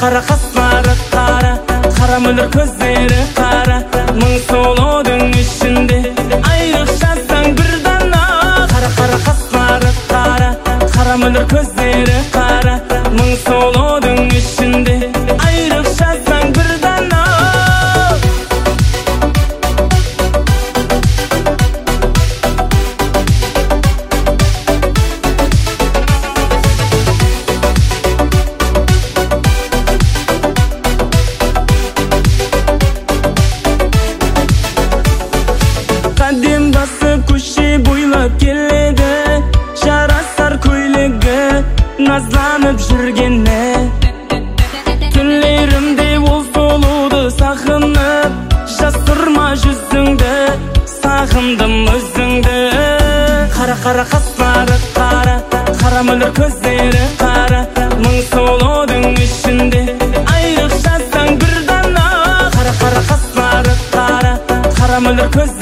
Қара қастары қара, қара мөлдір көздері қара. Мың сұлудың ішінде айрықшасың бір дана. Қара қастары қара, қара мөлдір көздері қара. Мың сұлудың ішінде айрықшасың бір дана. Қадем басы көше бойлап келеді, жарасар көйлегі назланып жүргені. Түнлерімде ол сұлуды сағынып, жасырма жүзіңді, сағындым өзіңді. Қара қастары қара, қара мөлдір көздері қара. Мың сұлудың ішінде айрықшасың бір дана. Қара қастары қара, қара мөлдір көздері